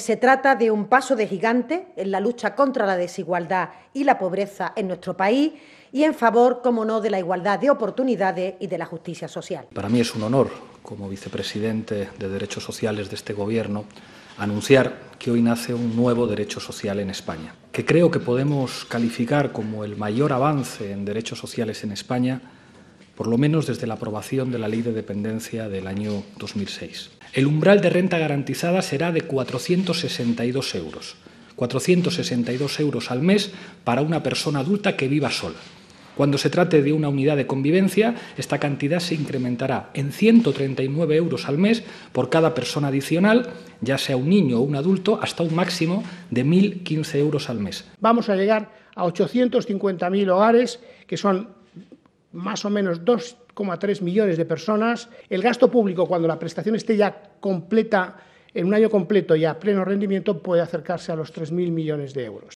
se trata de un paso de gigante en la lucha contra la desigualdad y la pobreza en nuestro país y en favor, como no, de la igualdad de oportunidades y de la justicia social. Para mí es un honor, como vicepresidente de Derechos Sociales de este Gobierno, anunciar que hoy nace un nuevo derecho social en España, que creo que podemos calificar como el mayor avance en derechos sociales en España, por lo menos desde la aprobación de la Ley de Dependencia del año 2006. El umbral de renta garantizada será de 462 euros. 462 euros al mes para una persona adulta que viva sola. Cuando se trate de una unidad de convivencia, esta cantidad se incrementará en 139 euros al mes por cada persona adicional, ya sea un niño o un adulto, hasta un máximo de 1.015 euros al mes. Vamos a llegar a 850.000 hogares, que son más o menos 2,3 millones de personas. El gasto público, cuando la prestación esté ya completa, en un año completo y a pleno rendimiento, puede acercarse a los 3.000 millones de euros.